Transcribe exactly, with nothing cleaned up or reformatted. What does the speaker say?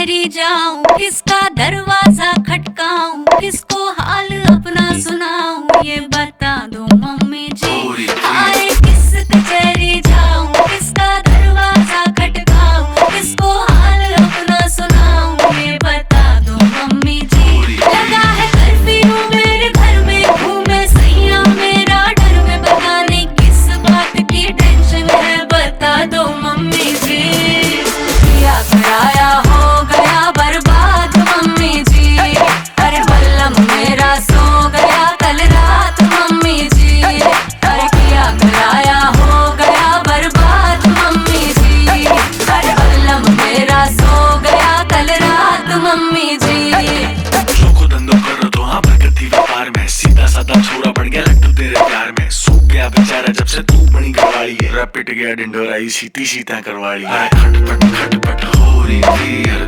कचहरी जाऊं, किसका दरवाजा खटकाऊं, किसको हाल अपना सुनाऊं, ये बता दो मम्मी जी। आए किस कचहरी जाऊं, किसका दरवाजा खटकाऊं, किसको हाल अपना सुनाऊं, ये बता दो मम्मी जी। लगा है कर्फ्यू मेरे घर में, घूमे सैया मेरा डर में, पता नहीं किस बात की टेंशन है, बता दो मम्मी जी। किया कराया हो गया बर्बाद मम्मी जी, अरे बल्लम मेरा सो गया कल रात मम्मी जी, अरे किया कराया हो गया बर्बाद मम्मी जी, अरे बल्लम मेरा सो गया कल रात मम्मी जी। को धंधो करो तो हाँ प्रगति व्यापार में, सीधा साधा छोरा बढ़ गया लट्टू तेरे प्यार में, सूख गया बेचारा जब से तू बनी घरवाली है, पिट गया डिंडोरा सीधी सीता करवाली है। खटपट खटपट हो रही थी